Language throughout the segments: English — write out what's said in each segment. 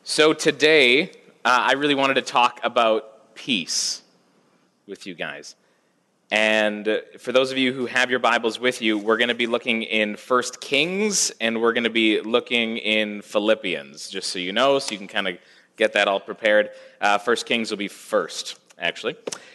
So today, I really wanted to talk about peace with you guys. And for those of you who have your Bibles with you, we're going to be looking in 1 Kings, and we're going to be looking in Philippians, just so you know, so you can kind of get that all prepared. 1 Kings will be first, actually.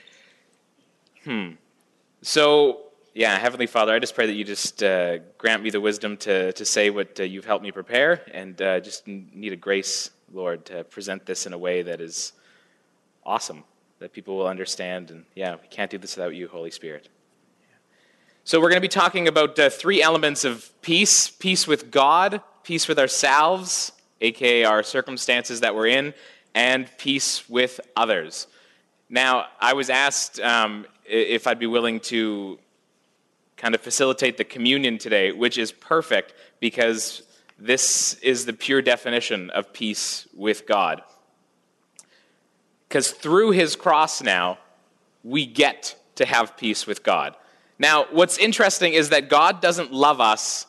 So, Heavenly Father, I just pray that you just grant me the wisdom to say what you've helped me prepare, and just need a grace, Lord, to present this in a way that is awesome, that people will understand. And we can't do this without you, Holy Spirit. So we're going to be talking about three elements of peace: peace with God, peace with ourselves, aka our circumstances that we're in, and peace with others. Now, I was asked if I'd be willing to kind of facilitate the communion today, which is perfect because this is the pure definition of peace with God. Because through his cross now, we get to have peace with God. Now, what's interesting is that God doesn't love us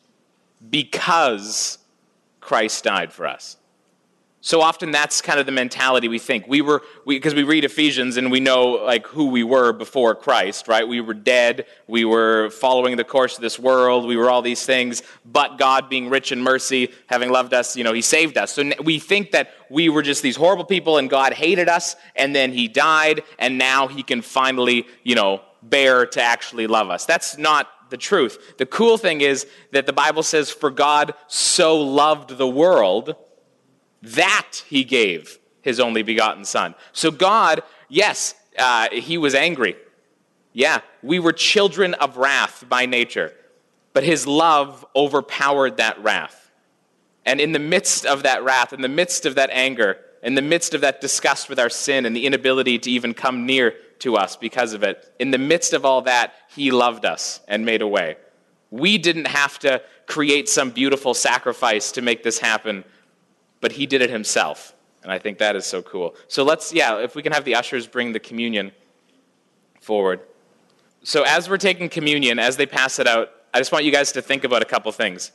because Christ died for us. So often that's kind of the mentality we think. Because we read Ephesians and we know like who we were before Christ, right? We were dead, we were following the course of this world, we were all these things, but God being rich in mercy, having loved us, he saved us. So we think that we were just these horrible people and God hated us, and then he died, and now he can finally, bear to actually love us. That's not the truth. The cool thing is that the Bible says, for God so loved the world that he gave his only begotten Son. So God, yes, he was angry. Yeah, we were children of wrath by nature. But his love overpowered that wrath. And in the midst of that wrath, in the midst of that anger, in the midst of that disgust with our sin and the inability to even come near to us because of it, in the midst of all that, he loved us and made a way. We didn't have to create some beautiful sacrifice to make this happen, but he did it himself, and I think that is so cool. So let's, if we can have the ushers bring the communion forward. So as we're taking communion, as they pass it out, I just want you guys to think about a couple things.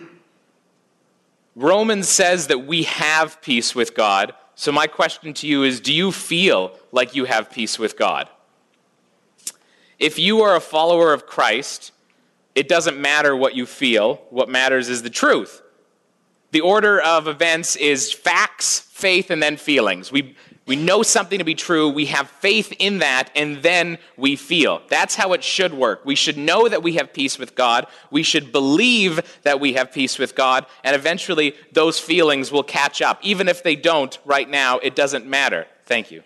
Romans says that we have peace with God, so my question to you is, do you feel like you have peace with God? If you are a follower of Christ, it doesn't matter what you feel. What matters is the truth. The order of events is facts, faith, and then feelings. We know something to be true, we have faith in that, and then we feel. That's how it should work. We should know that we have peace with God, we should believe that we have peace with God, and eventually those feelings will catch up. Even if they don't right now, it doesn't matter. Thank you.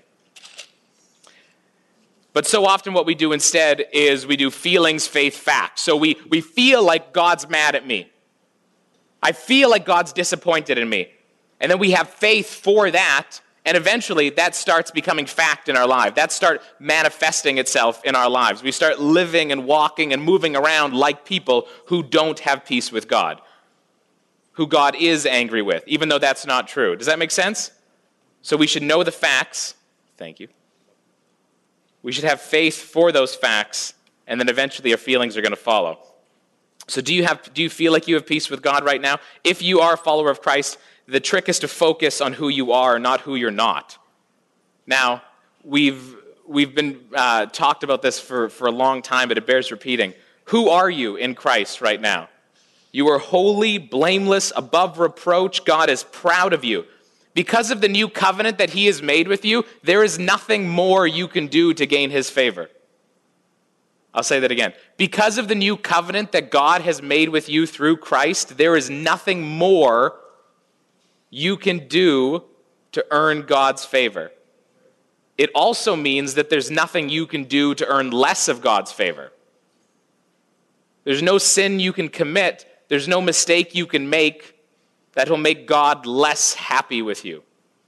But so often what we do instead is we do feelings, faith, facts. So we feel like God's mad at me. I feel like God's disappointed in me. And then we have faith for that, and eventually that starts becoming fact in our life. That starts manifesting itself in our lives. We start living and walking and moving around like people who don't have peace with God, who God is angry with, even though that's not true. Does that make sense? So we should know the facts. Thank you. We should have faith for those facts, and then eventually our feelings are going to follow. So do you feel like you have peace with God right now? If you are a follower of Christ, the trick is to focus on who you are, not who you're not. Now, we've been talked about this for a long time, but it bears repeating. Who are you in Christ right now? You are holy, blameless, above reproach. God is proud of you. Because of the new covenant that he has made with you, there is nothing more you can do to gain his favor. I'll say that again. Because of the new covenant that God has made with you through Christ, there is nothing more you can do to earn God's favor. It also means that there's nothing you can do to earn less of God's favor. There's no sin you can commit, there's no mistake you can make that will make God less happy with you,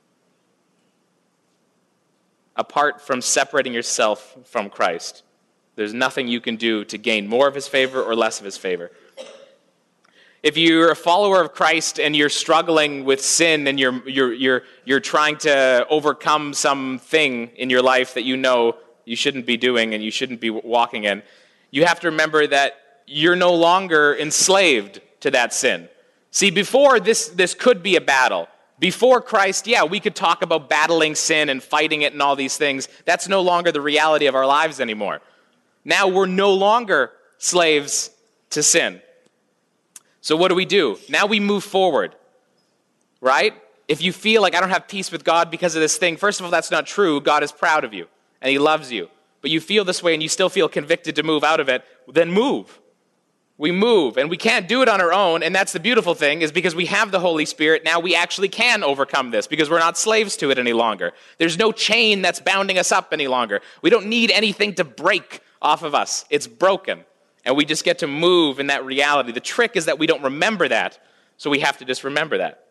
apart from separating yourself from Christ. There's nothing you can do to gain more of his favor or less of his favor. If you're a follower of Christ and you're struggling with sin and you're trying to overcome something in your life that you know you shouldn't be doing and you shouldn't be walking in, you have to remember that you're no longer enslaved to that sin. See, before this could be a battle. Before Christ, yeah, we could talk about battling sin and fighting it and all these things. That's no longer the reality of our lives anymore. Now we're no longer slaves to sin. So what do? Now we move forward, right? If you feel like I don't have peace with God because of this thing, first of all, that's not true. God is proud of you and he loves you. But you feel this way and you still feel convicted to move out of it, then move. We move, and we can't do it on our own, and that's the beautiful thing, is because we have the Holy Spirit, now we actually can overcome this, because we're not slaves to it any longer. There's no chain that's bounding us up any longer. We don't need anything to break off of us. It's broken, and we just get to move in that reality. The trick is that we don't remember that, so we have to just remember that.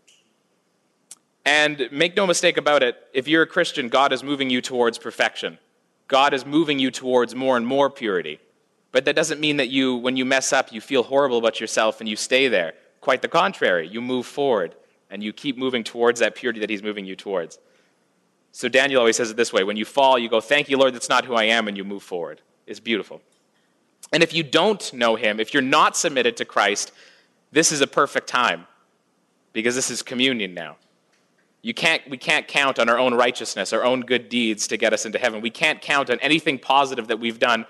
And make no mistake about it, if you're a Christian, God is moving you towards perfection. God is moving you towards more and more purity. But that doesn't mean that when you mess up, you feel horrible about yourself and you stay there. Quite the contrary. You move forward and you keep moving towards that purity that he's moving you towards. So Daniel always says it this way. When you fall, you go, thank you, Lord, that's not who I am, and you move forward. It's beautiful. And if you don't know him, if you're not submitted to Christ, this is a perfect time, because this is communion now. We can't count on our own righteousness, our own good deeds to get us into heaven. We can't count on anything positive that we've done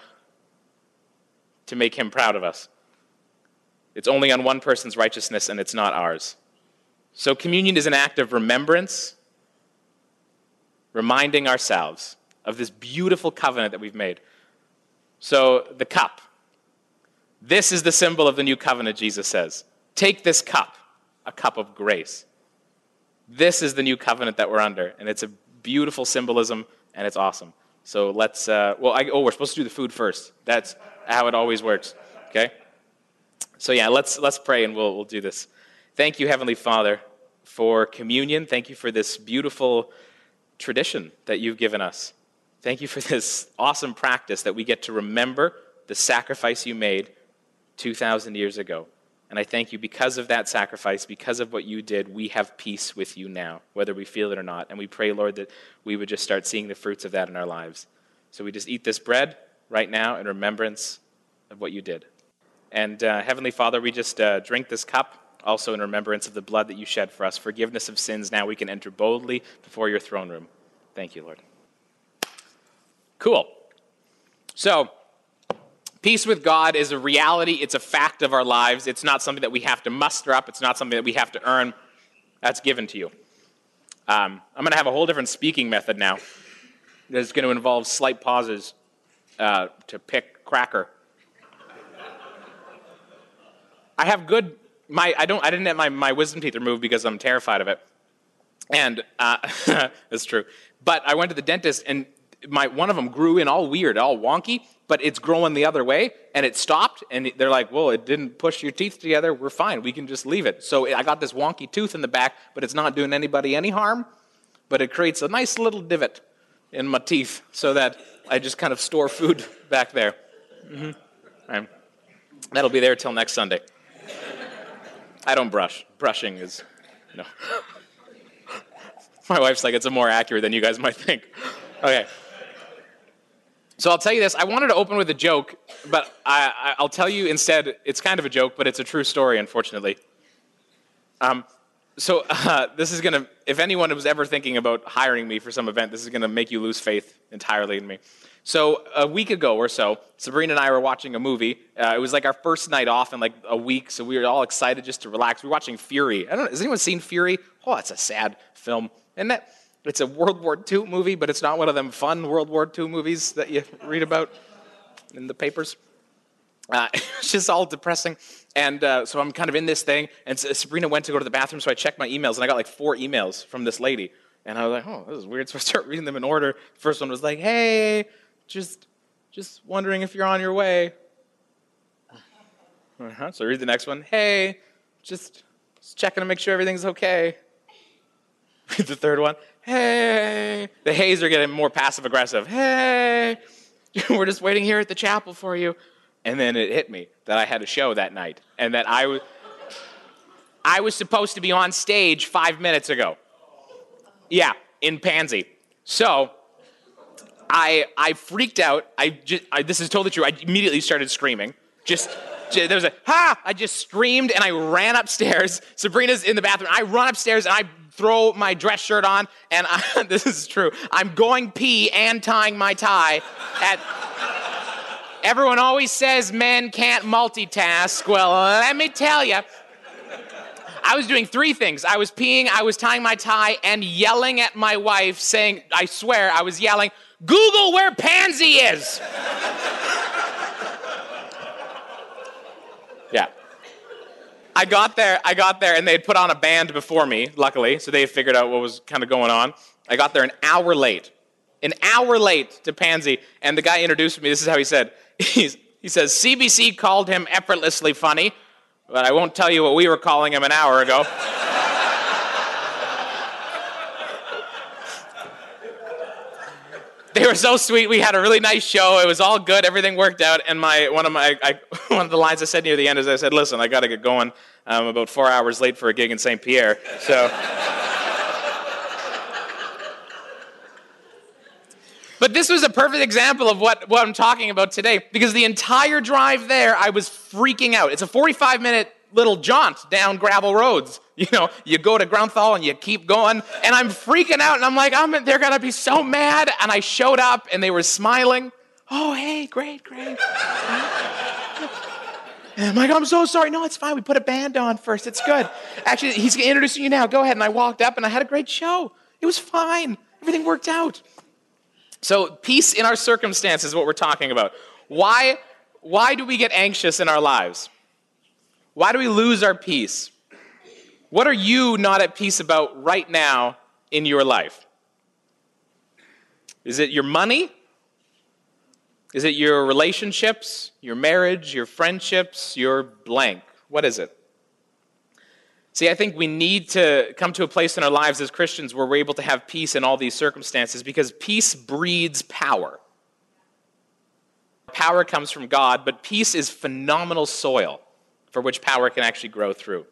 to make him proud of us. It's only on one person's righteousness, and it's not ours. So communion is an act of remembrance, reminding ourselves of this beautiful covenant that we've made. So the cup. This is the symbol of the new covenant, Jesus says. Take this cup, a cup of grace. This is the new covenant that we're under, and it's a beautiful symbolism, and it's awesome. So let's, we're supposed to do the food first. That's how it always works, okay? So yeah, let's pray and we'll do this. Thank you, Heavenly Father, for communion. Thank you for this beautiful tradition that you've given us. Thank you for this awesome practice that we get to remember the sacrifice you made 2,000 years ago. And I thank you because of that sacrifice, because of what you did, we have peace with you now, whether we feel it or not. And we pray, Lord, that we would just start seeing the fruits of that in our lives. So we just eat this bread right now in remembrance of what you did. And Heavenly Father, we just drink this cup also in remembrance of the blood that you shed for us. Forgiveness of sins, now we can enter boldly before your throne room. Thank you, Lord. Cool. So, peace with God is a reality. It's a fact of our lives. It's not something that we have to muster up. It's not something that we have to earn. That's given to you. I'm going to have a whole different speaking method now. It's going to involve slight pauses to pick cracker. I have good. I didn't have my wisdom teeth removed because I'm terrified of it, and that's true. But I went to the dentist, and one of them grew in all weird, all wonky. But it's growing the other way, and it stopped, and they're like, well, it didn't push your teeth together. We're fine. We can just leave it. So I got this wonky tooth in the back, but it's not doing anybody any harm. But it creates a nice little divot in my teeth so that I just kind of store food back there. Mm-hmm. That'll be there till next Sunday. I don't brush. Brushing is, no. My wife's like, it's more accurate than you guys might think. Okay. So I'll tell you this. I wanted to open with a joke, but I'll tell you instead, it's kind of a joke, but it's a true story, unfortunately. This is going to, if anyone was ever thinking about hiring me for some event, this is going to make you lose faith entirely in me. So a week ago or so, Sabrina and I were watching a movie. It was like our first night off in like a week, so we were all excited just to relax. We were watching Fury. Has anyone seen Fury? Oh, it's a sad film. It's a World War II movie, but it's not one of them fun World War II movies that you read about in the papers. It's just all depressing. And so I'm kind of in this thing, and Sabrina went to go to the bathroom, so I checked my emails, and I got like 4 emails from this lady. And I was like, oh, this is weird. So I start reading them in order. The first one was like, hey, just wondering if you're on your way. So I read the next one. Hey, just checking to make sure everything's okay. Read the third one. Hey. The heys are getting more passive-aggressive. Hey, we're just waiting here at the chapel for you. And then it hit me that I had a show that night and that I was supposed to be on stage 5 minutes ago. Yeah, in Pansy. So I freaked out. This is totally true. I immediately started screaming. Just There was a, ha! I just screamed and I ran upstairs. Sabrina's in the bathroom. I run upstairs and I throw my dress shirt on and this is true. I'm going pee and tying my tie everyone always says men can't multitask. Well, let me tell you, I was doing three things. I was peeing, I was tying my tie, and yelling at my wife, saying, I swear, I was yelling, Google where Pansy is! Yeah. I got there, and they had put on a band before me, luckily, so they had figured out what was kind of going on. I got there an hour late to Pansy, and the guy introduced me. This is how he said. He says, CBC called him effortlessly funny, but I won't tell you what we were calling him an hour ago. They were so sweet. We had a really nice show. It was all good. Everything worked out. And one of the lines I said near the end is I said, listen, I got to get going. I'm about 4 hours late for a gig in St. Pierre. So, but this was a perfect example of what I'm talking about today, because the entire drive there, I was freaking out. It's a 45-minute little jaunt down gravel roads. You know, you go to Grunthal and you keep going, and I'm freaking out, and I'm like, they're going to be so mad. And I showed up, and they were smiling. Oh, hey, great. And I'm like, I'm so sorry. No, it's fine. We put a band on first. It's good. Actually, he's introducing you now. Go ahead. And I walked up, and I had a great show. It was fine. Everything worked out. So peace in our circumstances is what we're talking about. Why do we get anxious in our lives? Why do we lose our peace? What are you not at peace about right now in your life? Is it your money? Is it your relationships, your marriage, your friendships, your blank? What is it? See, I think we need to come to a place in our lives as Christians where we're able to have peace in all these circumstances, because peace breeds power. Power comes from God, but peace is phenomenal soil for which power can actually grow through.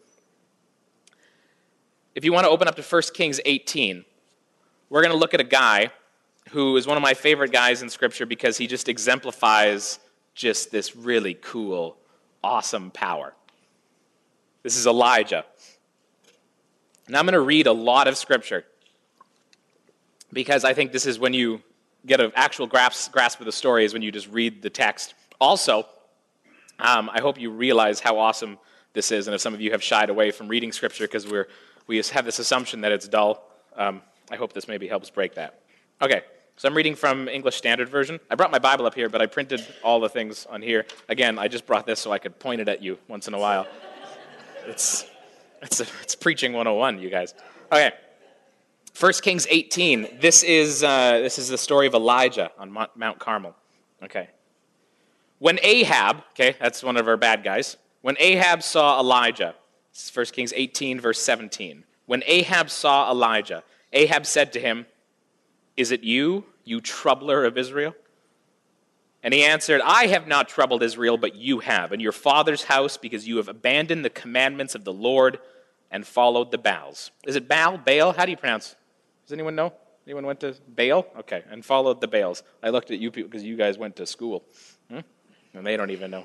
If you want to open up to 1 Kings 18, we're going to look at a guy who is one of my favorite guys in Scripture because he just exemplifies just this really cool, awesome power. This is Elijah. Now I'm going to read a lot of Scripture because I think this is when you get an actual grasp of the story, is when you just read the text. Also, I hope you realize how awesome this is, and if some of you have shied away from reading Scripture because we just have this assumption that it's dull, I hope this maybe helps break that. Okay, so I'm reading from English Standard Version. I brought my Bible up here, but I printed all the things on here. Again, I just brought this so I could point it at you once in a while. It's preaching 101, you guys. Okay, 1 Kings 18. This is the story of Elijah on Mount Carmel. Okay. When Ahab, okay, that's one of our bad guys. When Ahab saw Elijah, this is 1 Kings 18, verse 17. When Ahab saw Elijah, Ahab said to him, "Is it you, you troubler of Israel?" And he answered, "I have not troubled Israel, but you have, and your father's house, because you have abandoned the commandments of the Lord and followed the Baals." Is it Baal? Baal? How do you pronounce? Does anyone know? Anyone went to Baal? Okay, and followed the Baals. I looked at you people because you guys went to school. And they don't even know.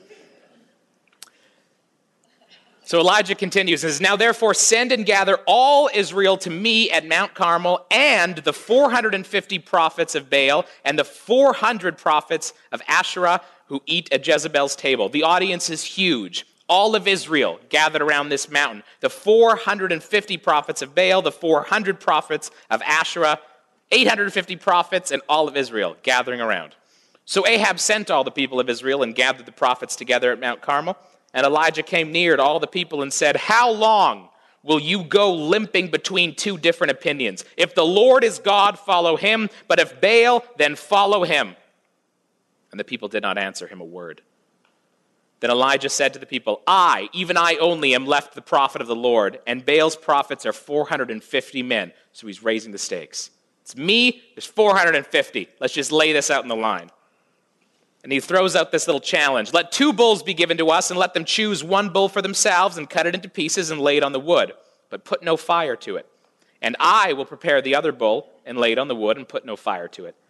So Elijah continues and says, "Now therefore send and gather all Israel to me at Mount Carmel, and the 450 prophets of Baal and the 400 prophets of Asherah who eat at Jezebel's table." The audience is huge. All of Israel gathered around this mountain. The 450 prophets of Baal, the 400 prophets of Asherah, 850 prophets, and all of Israel gathering around. So Ahab sent all the people of Israel and gathered the prophets together at Mount Carmel. And Elijah came near to all the people and said, "How long will you go limping between two different opinions? If the Lord is God, follow him. But if Baal, then follow him." And the people did not answer him a word. Then Elijah said to the people, "I, even I only, am left the prophet of the Lord, and Baal's prophets are 450 men." So he's raising the stakes. It's me, there's 450. Let's just lay this out in the line. And he throws out this little challenge. "Let 2 bulls be given to us, and let them choose 1 bull for themselves, and cut it into pieces and lay it on the wood, but put no fire to it. And I will prepare the other bull, and lay it on the wood, and put no fire to it.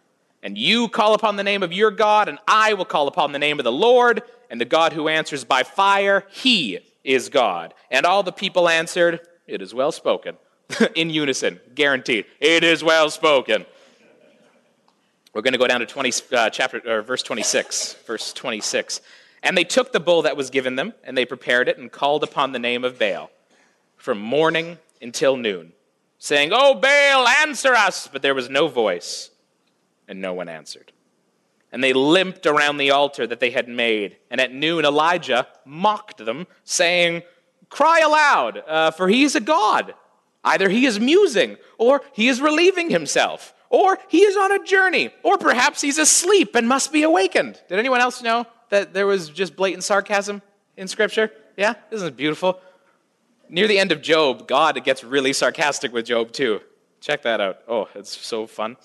And you call upon the name of your God, and I will call upon the name of the Lord, and the God who answers by fire, he is God. And all the people answered, it is well spoken. In unison, guaranteed. It is well spoken. We're going to go down to verse 26. Verse 26. And they took the bull that was given them, and they prepared it, and called upon the name of Baal from morning until noon, saying, "O Baal, answer us!" But there was no voice, and no one answered. And they limped around the altar that they had made. And at noon Elijah mocked them, saying, "Cry aloud, for he is a god. Either he is musing, or he is relieving himself, or he is on a journey, or perhaps he's asleep and must be awakened." Did anyone else know that there was just blatant sarcasm in Scripture? Yeah? Isn't it beautiful? Near the end of Job, God gets really sarcastic with Job too. Check that out. Oh, it's so fun.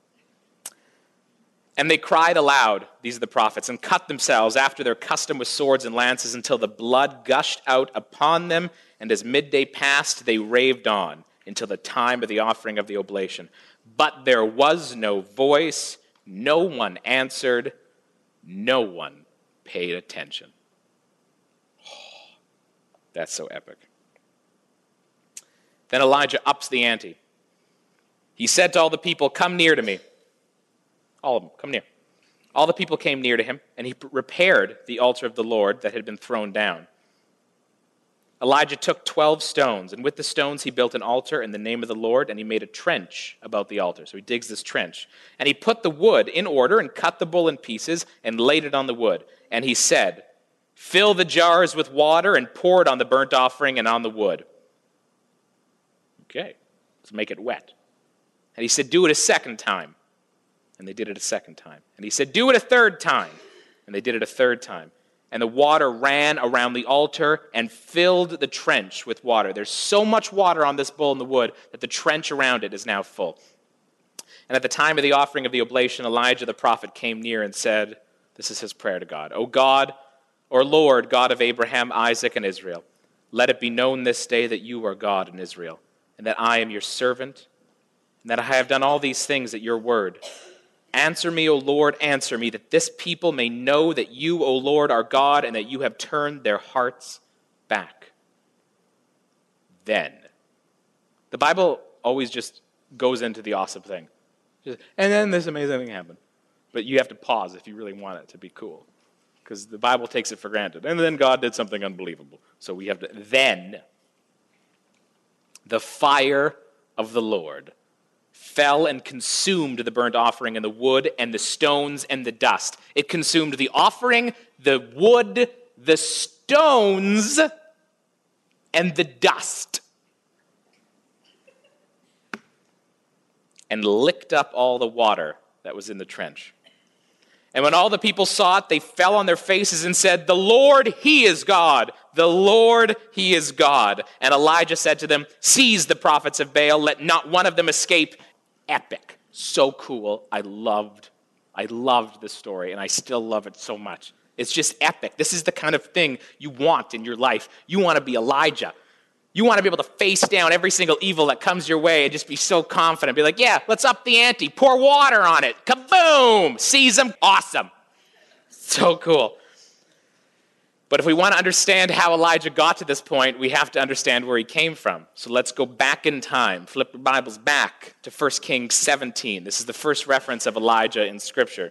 And they cried aloud, these are the prophets, and cut themselves after their custom with swords and lances until the blood gushed out upon them. And as midday passed, they raved on until the time of the offering of the oblation. But there was no voice, no one answered, no one paid attention. Oh, that's so epic. Then Elijah ups the ante. He said to all the people, "Come near to me." All of them, come near. All the people came near to him, and he repaired the altar of the Lord that had been thrown down. Elijah took 12 stones, and with the stones he built an altar in the name of the Lord, and he made a trench about the altar. So he digs this trench. And he put the wood in order and cut the bull in pieces and laid it on the wood. And he said, "Fill the jars with water and pour it on the burnt offering and on the wood." Okay, let's make it wet. And he said, "Do it a second time." And they did it a second time. And he said, "Do it a third time." And they did it a third time. And the water ran around the altar and filled the trench with water. There's so much water on this bull in the wood that the trench around it is now full. And at the time of the offering of the oblation, Elijah the prophet came near and said, this is his prayer to God, "O God, or Lord, God of Abraham, Isaac, and Israel, let it be known this day that you are God in Israel, and that I am your servant, and that I have done all these things at your word. Answer me, O Lord, answer me, that this people may know that you, O Lord, are God, and that you have turned their hearts back." Then. The Bible always just goes into the awesome thing. And then this amazing thing happened. But you have to pause if you really want it to be cool. Because the Bible takes it for granted. And then God did something unbelievable. So we have to, then the fire of the Lord fell and consumed the burnt offering and the wood and the stones and the dust. It consumed the offering, the wood, the stones, and the dust. And licked up all the water that was in the trench. And when all the people saw it, they fell on their faces and said, "The Lord, he is God. The Lord, he is God." And Elijah said to them, "Seize the prophets of Baal. Let not one of them escape." Epic. So cool. I loved this story, and I still love it so much. It's just epic. This is the kind of thing you want in your life. You want to be Elijah. You want to be able to face down every single evil that comes your way and just be so confident. Be like, yeah, let's up the ante. Pour water on it. Kaboom! Seize them. Awesome. So cool. But if we want to understand how Elijah got to this point, we have to understand where he came from. So let's go back in time. Flip your Bibles back to 1 Kings 17. This is the first reference of Elijah in Scripture.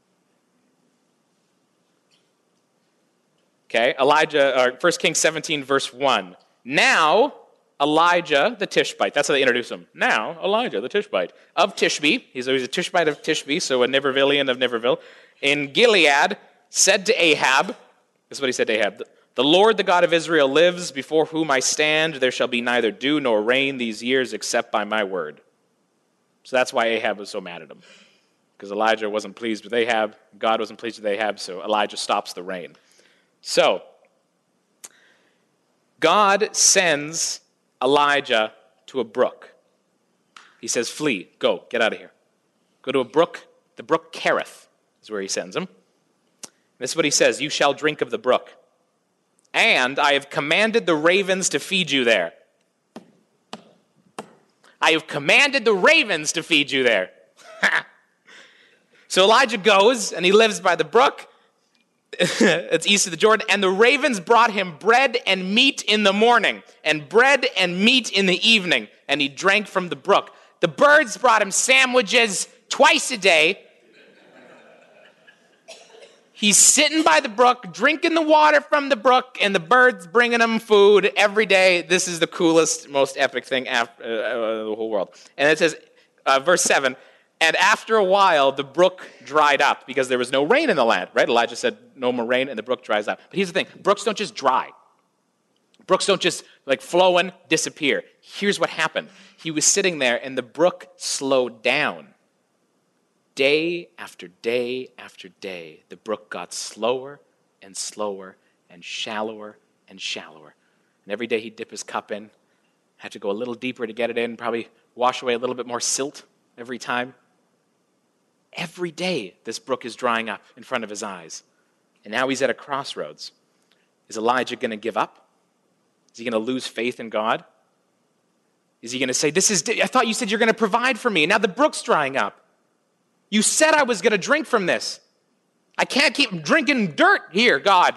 Okay, 1 Kings 17, verse 1. Now, Elijah the Tishbite, that's how they introduce him. Now, Elijah the Tishbite of Tishbe, he's a Tishbite of Tishbe, so a Nivervillian of Niverville, in Gilead, said to Ahab, this is what he said to Ahab, "The Lord, the God of Israel, lives, before whom I stand. There shall be neither dew nor rain these years except by my word." So that's why Ahab was so mad at him. Because Elijah wasn't pleased with Ahab, God wasn't pleased with Ahab, so Elijah stops the rain. So, God sends Elijah to a brook. He says, "Flee, go, get out of here. Go to a brook, the brook Kerith is where he sends him. This is what he says, "You shall drink of the brook. And I have commanded the ravens to feed you there." I have commanded the ravens to feed you there. So Elijah goes, and he lives by the brook. It's east of the Jordan. And the ravens brought him bread and meat in the morning, and bread and meat in the evening, and he drank from the brook. The birds brought him sandwiches twice a day. He's sitting by the brook, drinking the water from the brook, and the birds bringing him food every day. This is the coolest, most epic thing after the whole world. And it says, verse 7, and after a while, the brook dried up because there was no rain in the land, right? Elijah said, no more rain, and the brook dries up. But here's the thing. Brooks don't just dry. Brooks don't just flow and disappear. Here's what happened. He was sitting there, and the brook slowed down. Day after day after day, the brook got slower and slower and shallower and shallower. And every day he'd dip his cup in, had to go a little deeper to get it in, probably wash away a little bit more silt every time. Every day, this brook is drying up in front of his eyes. And now he's at a crossroads. Is Elijah going to give up? Is he going to lose faith in God? Is he going to say, I thought you said you're going to provide for me, and now the brook's drying up. You said I was going to drink from this. I can't keep drinking dirt here, God.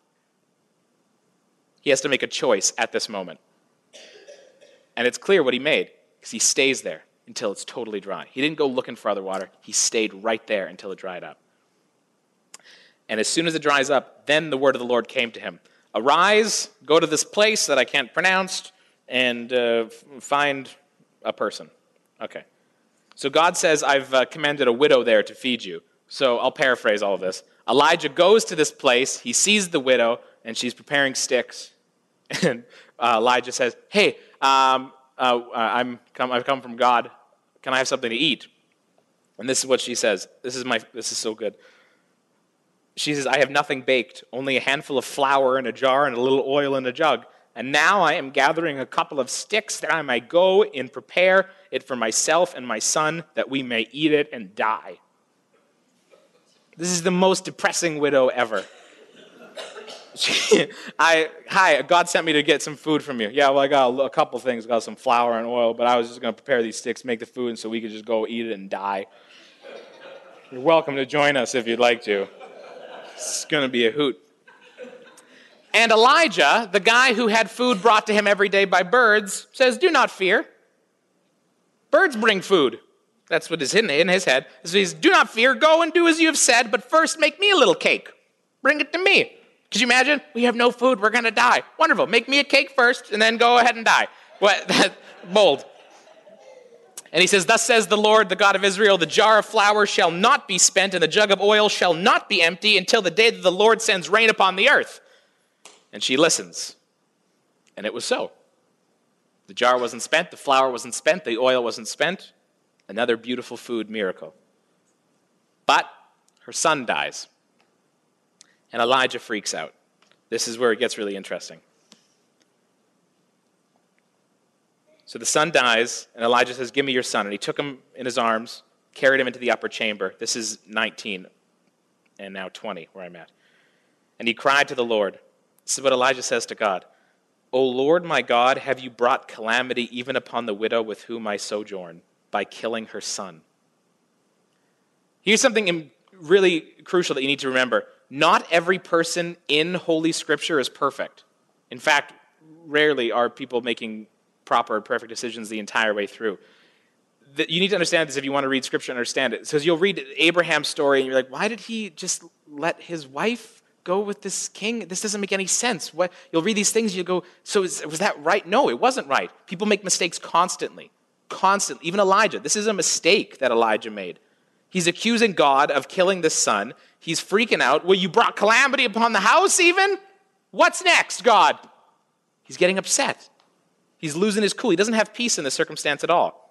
He has to make a choice at this moment. And it's clear what he made, because he stays there until it's totally dry. He didn't go looking for other water. He stayed right there until it dried up. And as soon as it dries up, then the word of the Lord came to him. Arise, go to this place that I can't pronounce, and find a person. Okay. So God says, I've commanded a widow there to feed you. So I'll paraphrase all of this. Elijah goes to this place. He sees the widow, and she's preparing sticks. And Elijah says, hey, I've come from God. Can I have something to eat? And this is what she says. This is so good. She says, I have nothing baked, only a handful of flour in a jar and a little oil in a jug. And now I am gathering a couple of sticks that I might go and prepare it for myself and my son, that we may eat it and die. This is the most depressing widow ever. God sent me to get some food from you. Yeah, well, I got a couple things. I got some flour and oil, but I was just going to prepare these sticks, make the food, and so we could just go eat it and die. You're welcome to join us if you'd like to. It's going to be a hoot. And Elijah, the guy who had food brought to him every day by birds, says, do not fear. Birds bring food. That's what is in his head. So he says, do not fear. Go and do as you have said, but first make me a little cake. Bring it to me. Could you imagine? We have no food. We're going to die. Wonderful. Make me a cake first, and then go ahead and die. That's bold. And he says, thus says the Lord, the God of Israel, the jar of flour shall not be spent, and the jug of oil shall not be empty until the day that the Lord sends rain upon the earth. And she listens. And it was so. The jar wasn't spent, the flour wasn't spent, the oil wasn't spent. Another beautiful food miracle. But her son dies. And Elijah freaks out. This is where it gets really interesting. So the son dies, and Elijah says, give me your son. And he took him in his arms, carried him into the upper chamber. This is 19, and now 20, where I'm at. And he cried to the Lord. This is what Elijah says to God. O Lord my God, have you brought calamity even upon the widow with whom I sojourn, by killing her son? Here's something really crucial that you need to remember. Not every person in Holy Scripture is perfect. In fact, rarely are people making proper, perfect decisions the entire way through. You need to understand this if you want to read Scripture and understand it. Because you'll read Abraham's story and you're like, why did he just let his wife go with this king? This doesn't make any sense. You'll read these things and you go, so was that right? No, it wasn't right. People make mistakes constantly. Constantly. Even Elijah. This is a mistake that Elijah made. He's accusing God of killing the son. He's freaking out. Well, you brought calamity upon the house even? What's next, God? He's getting upset. He's losing his cool. He doesn't have peace in this circumstance at all.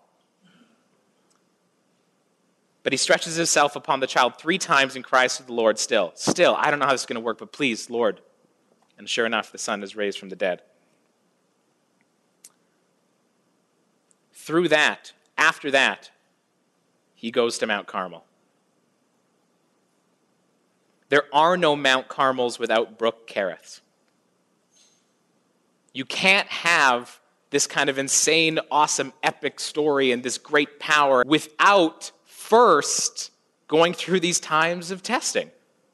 But he stretches himself upon the child 3 times and cries to the Lord still. Still, I don't know how this is going to work, but please, Lord. And sure enough, the son is raised from the dead. Through that, after that, he goes to Mount Carmel. There are no Mount Carmels without Brook Keriths. You can't have this kind of insane, awesome, epic story and this great power without first going through these times of testing.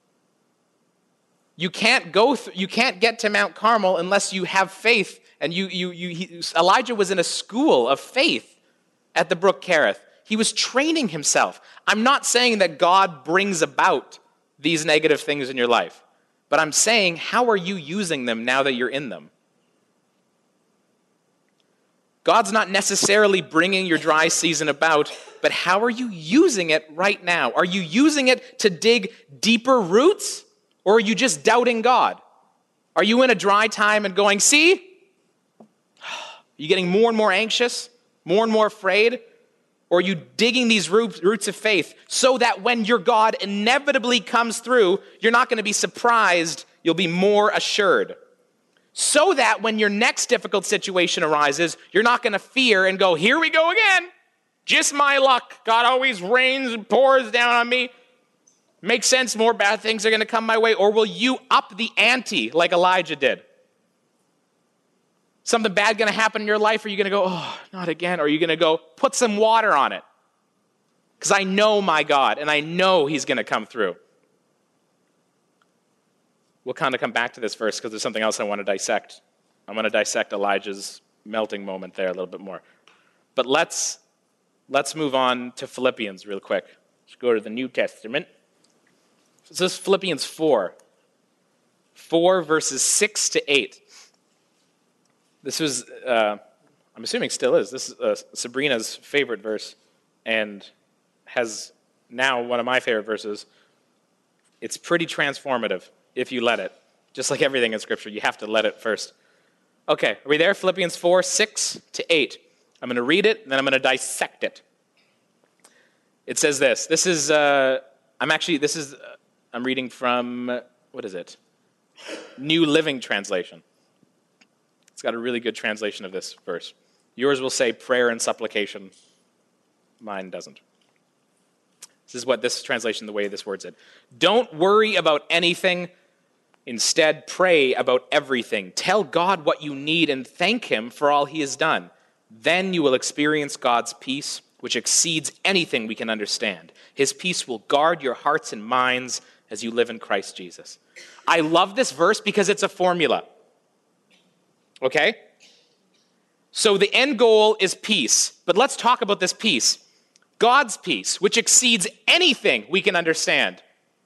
You can't get to Mount Carmel unless you have faith. And Elijah was in a school of faith at the Brook Kerith. He was training himself. I'm not saying that God brings about these negative things in your life, but I'm saying, how are you using them now that you're in them? God's not necessarily bringing your dry season about, but how are you using it right now? Are you using it to dig deeper roots, or are you just doubting God? Are you in a dry time and going, see? Are you getting more and more anxious, more and more afraid? Or are you digging these roots of faith so that when your God inevitably comes through, you're not going to be surprised, you'll be more assured? So that when your next difficult situation arises, you're not going to fear and go, here we go again. Just my luck. God always rains and pours down on me. Makes sense, more bad things are going to come my way. Or will you up the ante like Elijah did? Something bad going to happen in your life? Are you going to go, oh, not again? Or are you going to go, put some water on it? Because I know my God, and I know he's going to come through. We'll kind of come back to this verse because there's something else I want to dissect. I'm going to dissect Elijah's melting moment there a little bit more. But let's move on to Philippians real quick. Let's go to the New Testament. This is Philippians 4 verses 6 to 8. This was, I'm assuming still is, this is Sabrina's favorite verse and has now one of my favorite verses. It's pretty transformative if you let it. Just like everything in Scripture, you have to let it first. Okay, are we there? Philippians 4, 6 to 8. I'm going to read it, and then I'm going to dissect it. It says this. I'm reading from, what is it? New Living Translation. It's got a really good translation of this verse. Yours will say prayer and supplication. Mine doesn't. This is what this translation, the way this words it. Don't worry about anything. Instead, pray about everything. Tell God what you need and thank him for all he has done. Then you will experience God's peace, which exceeds anything we can understand. His peace will guard your hearts and minds as you live in Christ Jesus. I love this verse because it's a formula. Okay? So the end goal is peace. But let's talk about this peace. God's peace, which exceeds anything we can understand.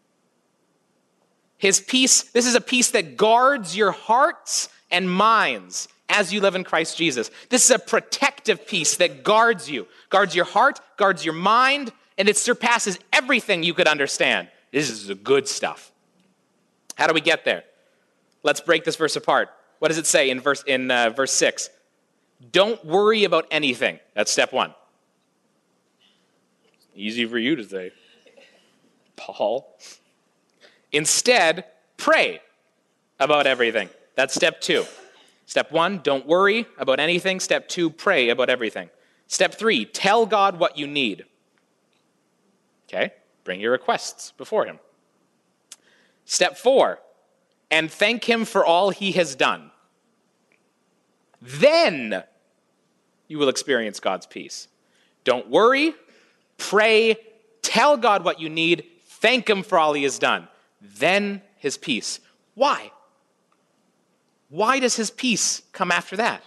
His peace, this is a peace that guards your hearts and minds as you live in Christ Jesus. This is a protective peace that guards you. Guards your heart, guards your mind, and it surpasses everything you could understand. This is the good stuff. How do we get there? Let's break this verse apart. What does it say in verse 6? Don't worry about anything. That's step 1. Easy for you to say, Paul. Instead, pray about everything. That's step 2. Step 1, don't worry about anything. Step 2, pray about everything. Step 3, tell God what you need. Okay, bring your requests before him. Step 4, and thank him for all he has done. Then you will experience God's peace. Don't worry, pray, tell God what you need, thank him for all he has done. Then his peace. Why? Why does his peace come after that?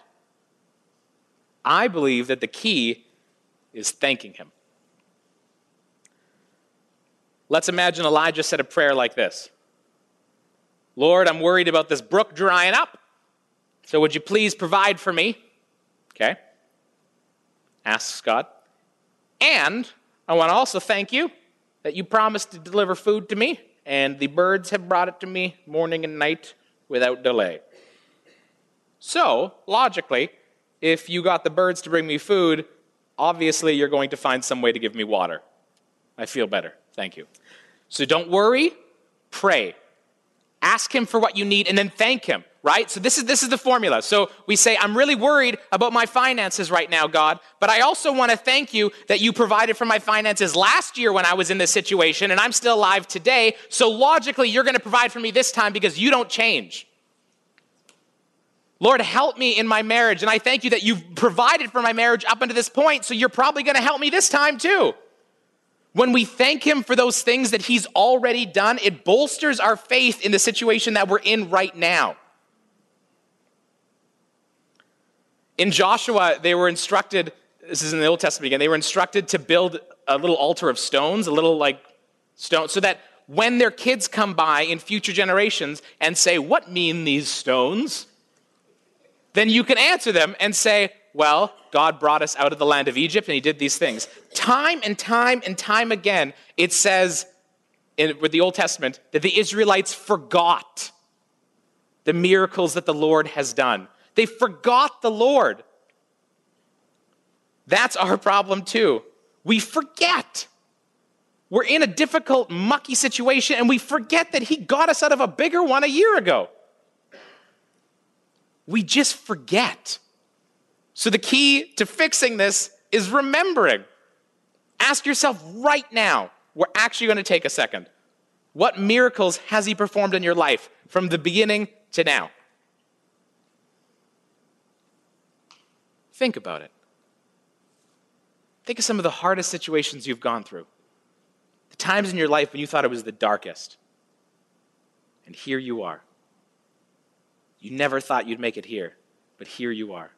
I believe that the key is thanking him. Let's imagine Elijah said a prayer like this. Lord, I'm worried about this brook drying up, so would you please provide for me? Okay. Asks God. And I want to also thank you that you promised to deliver food to me, and the birds have brought it to me morning and night without delay. So, logically, if you got the birds to bring me food, obviously you're going to find some way to give me water. I feel better. Thank you. So don't worry, pray. Ask him for what you need and then thank him, right? So this is the formula. So we say, I'm really worried about my finances right now, God, but I also want to thank you that you provided for my finances last year when I was in this situation and I'm still alive today. So logically, you're going to provide for me this time because you don't change. Lord, help me in my marriage. And I thank you that you've provided for my marriage up until this point, so you're probably going to help me this time too. When we thank him for those things that he's already done, it bolsters our faith in the situation that we're in right now. In Joshua, they were instructed, this is in the Old Testament again, they were instructed to build a little altar of stones, a little like stone, so that when their kids come by in future generations and say, what mean these stones? Then you can answer them and say, well, God brought us out of the land of Egypt and he did these things. Time and time and time again, it says with the Old Testament that the Israelites forgot the miracles that the Lord has done. They forgot the Lord. That's our problem too. We forget. We're in a difficult, mucky situation and we forget that he got us out of a bigger one a year ago. We just forget. So the key to fixing this is remembering. Ask yourself right now, we're actually going to take a second. What miracles has he performed in your life from the beginning to now? Think about it. Think of some of the hardest situations you've gone through. The times in your life when you thought it was the darkest. And here you are. You never thought you'd make it here, but here you are.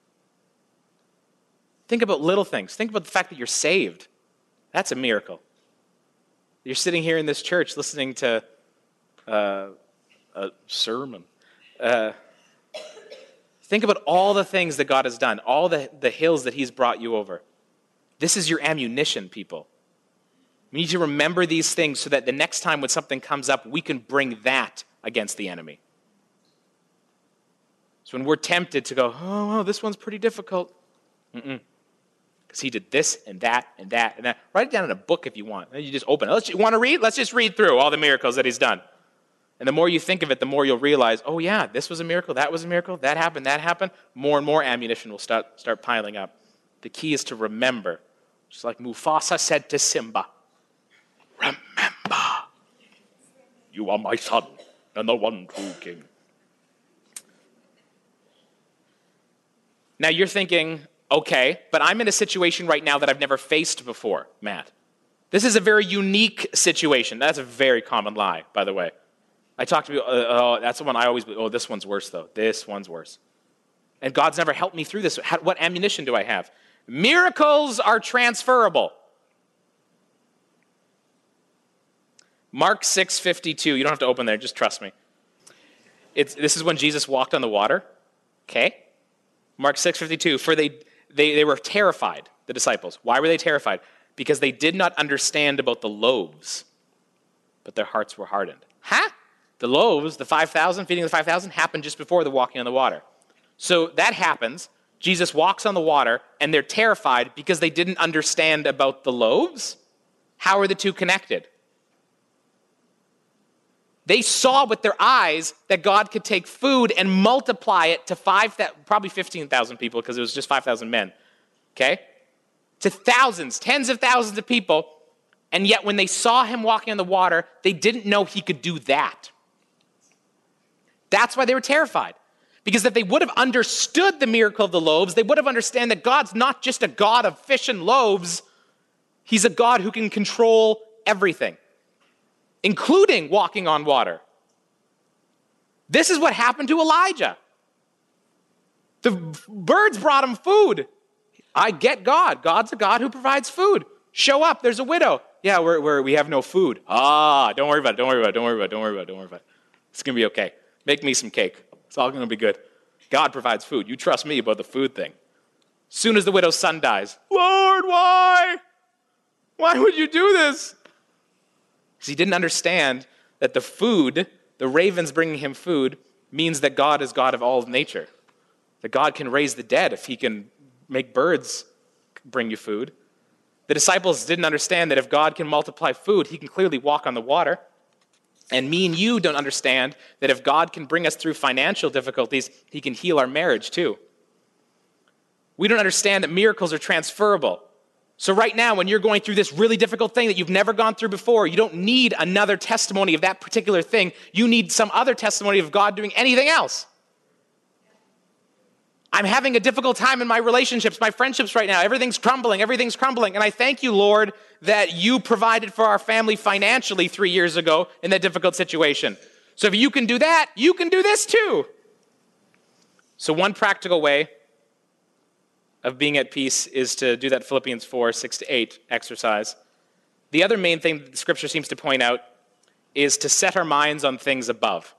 Think about little things. Think about the fact that you're saved. That's a miracle. You're sitting here in this church listening to a sermon. Think about all the things that God has done, all the hills that he's brought you over. This is your ammunition, people. We need to remember these things so that the next time when something comes up, we can bring that against the enemy. So when we're tempted to go, oh, this one's pretty difficult. Because he did this and that and that and that. Write it down in a book if you want. And you just open it. You want to read? Let's just read through all the miracles that he's done. And the more you think of it, the more you'll realize, oh yeah, this was a miracle, that was a miracle, that happened. More and more ammunition will start piling up. The key is to remember. Just like Mufasa said to Simba, remember, you are my son and the one true king. Now you're thinking, okay, but I'm in a situation right now that I've never faced before, Matt. This is a very unique situation. That's a very common lie, by the way. I talk to people, that's the one I always, this one's worse though. This one's worse. And God's never helped me through this. What ammunition do I have? Miracles are transferable. Mark 6:52. You don't have to open there, just trust me. This is when Jesus walked on the water. Okay? Mark 6:52. For they were terrified, the disciples. Why were they terrified? Because they did not understand about the loaves, but their hearts were hardened. Huh? The loaves, the 5,000, feeding the 5,000, happened just before the walking on the water. So that happens. Jesus walks on the water, and they're terrified because they didn't understand about the loaves. How are the two connected? They saw with their eyes that God could take food and multiply it to probably 15,000 people because it was just 5,000 men. Okay? To thousands, tens of thousands of people. And yet when they saw him walking on the water, they didn't know he could do that. That's why they were terrified. Because if they would have understood the miracle of the loaves, they would have understood that God's not just a God of fish and loaves. He's a God who can control everything, including walking on water. This is what happened to Elijah. The birds brought him food. I get God. God's a God who provides food. Show up. There's a widow. Yeah, we have no food. Don't worry about it. It's going to be okay. Make me some cake. It's all going to be good. God provides food. You trust me about the food thing. Soon as the widow's son dies, Lord, why? Why would you do this? Because he didn't understand that the food, the ravens bringing him food, means that God is God of all nature. That God can raise the dead if he can make birds bring you food. The disciples didn't understand that if God can multiply food, he can clearly walk on the water. And me and you don't understand that if God can bring us through financial difficulties, he can heal our marriage too. We don't understand that miracles are transferable. So right now, when you're going through this really difficult thing that you've never gone through before, you don't need another testimony of that particular thing. You need some other testimony of God doing anything else. I'm having a difficult time in my relationships, my friendships right now. Everything's crumbling. And I thank you, Lord, that you provided for our family financially 3 years ago in that difficult situation. So if you can do that, you can do this too. So one practical way of being at peace is to do that Philippians 4, 6-8 exercise. The other main thing that the scripture seems to point out is to set our minds on things above.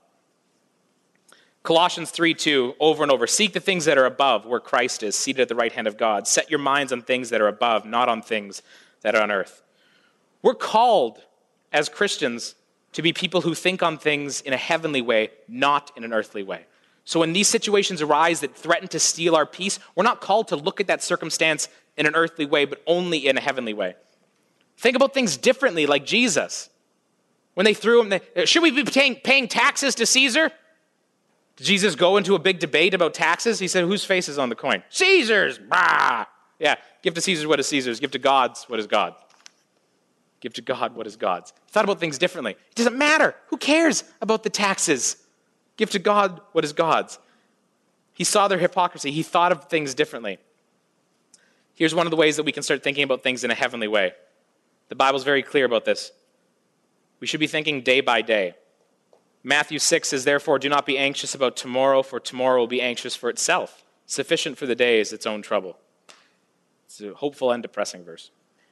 Colossians 3:2, over and over, seek the things that are above, where Christ is, seated at the right hand of God. Set your minds on things that are above, not on things that are on earth. We're called, as Christians, to be people who think on things in a heavenly way, not in an earthly way. So when these situations arise that threaten to steal our peace, we're not called to look at that circumstance in an earthly way, but only in a heavenly way. Think about things differently, like Jesus. When they threw him, should we be paying taxes to Caesar? Did Jesus go into a big debate about taxes? He said, whose face is on the coin? Caesar's! Bah! Yeah, give to Caesar what is Caesar's. Give to God's what is God. Give to God what is God's. He thought about things differently. It doesn't matter. Who cares about the taxes? Give to God what is God's. He saw their hypocrisy. He thought of things differently. Here's one of the ways that we can start thinking about things in a heavenly way. The Bible's very clear about this. We should be thinking day by day. Matthew 6 says, therefore, do not be anxious about tomorrow, for tomorrow will be anxious for itself. Sufficient for the day is its own trouble. It's a hopeful and depressing verse.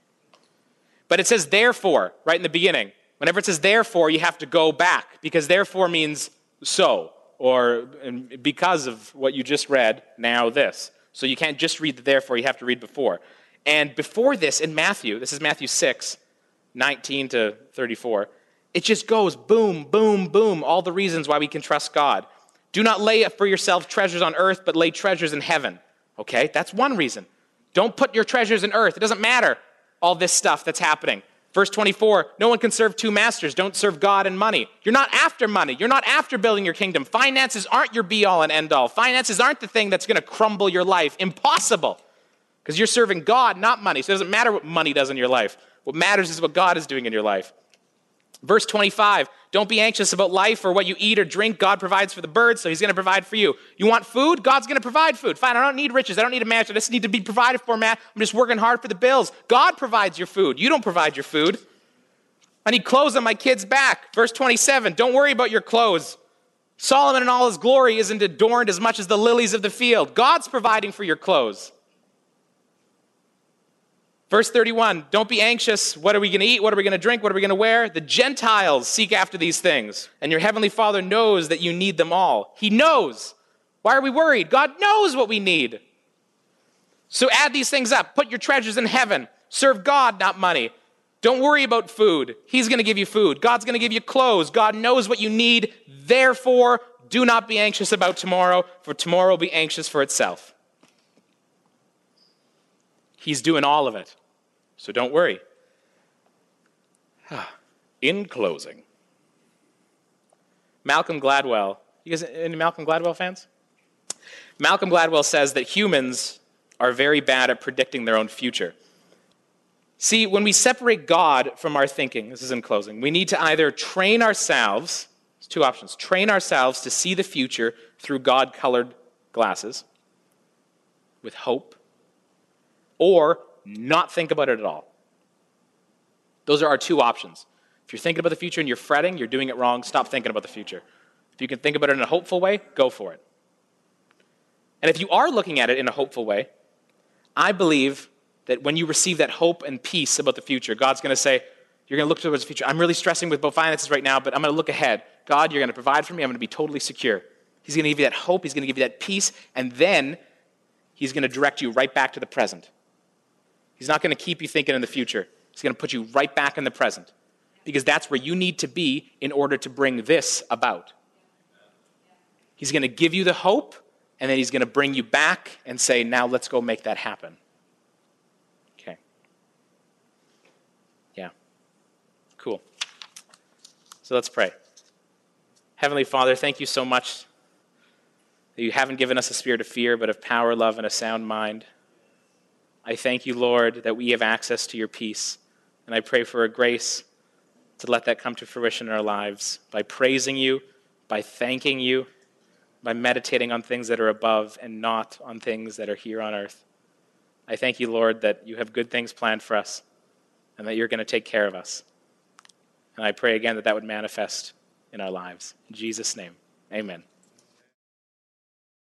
But it says therefore, right in the beginning. Whenever it says therefore, you have to go back, because therefore means so, or because of what you just read, now this. So you can't just read the therefore, you have to read before. And before this, in Matthew, this is Matthew 6, 19 to 34, it just goes boom, boom, boom, all the reasons why we can trust God. Do not lay up for yourself treasures on earth, but lay treasures in heaven. Okay, that's one reason. Don't put your treasures in earth. It doesn't matter, all this stuff that's happening. Verse 24, no one can serve two masters. Don't serve God and money. You're not after money. You're not after building your kingdom. Finances aren't your be-all and end-all. Finances aren't the thing that's going to crumble your life. Impossible. Because you're serving God, not money. So it doesn't matter what money does in your life. What matters is what God is doing in your life. Verse 25, don't be anxious about life or what you eat or drink. God provides for the birds, so he's going to provide for you. You want food? God's going to provide food. Fine, I don't need riches. I don't need a mansion. I just need to be provided for, man. I'm just working hard for the bills. God provides your food. You don't provide your food. I need clothes on my kid's back. Verse 27, don't worry about your clothes. Solomon in all his glory isn't adorned as much as the lilies of the field. God's providing for your clothes. Verse 31, don't be anxious. What are we going to eat? What are we going to drink? What are we going to wear? The Gentiles seek after these things, and your heavenly Father knows that you need them all. He knows. Why are we worried? God knows what we need. So add these things up. Put your treasures in heaven. Serve God, not money. Don't worry about food. He's going to give you food. God's going to give you clothes. God knows what you need. Therefore, do not be anxious about tomorrow, for tomorrow will be anxious for itself. He's doing all of it. So don't worry. In closing, Malcolm Gladwell. You guys any Malcolm Gladwell fans? Malcolm Gladwell says that humans are very bad at predicting their own future. See, when we separate God from our thinking, this is in closing, we need to either train ourselves, there's two options, train ourselves to see the future through God-colored glasses with hope, or not think about it at all. Those are our two options. If you're thinking about the future and you're fretting, you're doing it wrong. Stop thinking about the future. If you can think about it in a hopeful way, go for it. And if you are looking at it in a hopeful way, I believe that when you receive that hope and peace about the future, God's going to say, you're going to look towards the future. I'm really stressing with both finances right now, but I'm going to look ahead. God, you're going to provide for me. I'm going to be totally secure. He's going to give you that hope. He's going to give you that peace. And then he's going to direct you right back to the present. He's not going to keep you thinking in the future. He's going to put you right back in the present, because that's where you need to be in order to bring this about. He's going to give you the hope, and then he's going to bring you back and say, now let's go make that happen. Okay. Yeah. Cool. So let's pray. Heavenly Father, thank you so much that you haven't given us a spirit of fear, but of power, love, and a sound mind. I thank you, Lord, that we have access to your peace. And I pray for a grace to let that come to fruition in our lives by praising you, by thanking you, by meditating on things that are above and not on things that are here on earth. I thank you, Lord, that you have good things planned for us and that you're going to take care of us. And I pray again that that would manifest in our lives. In Jesus' name, amen.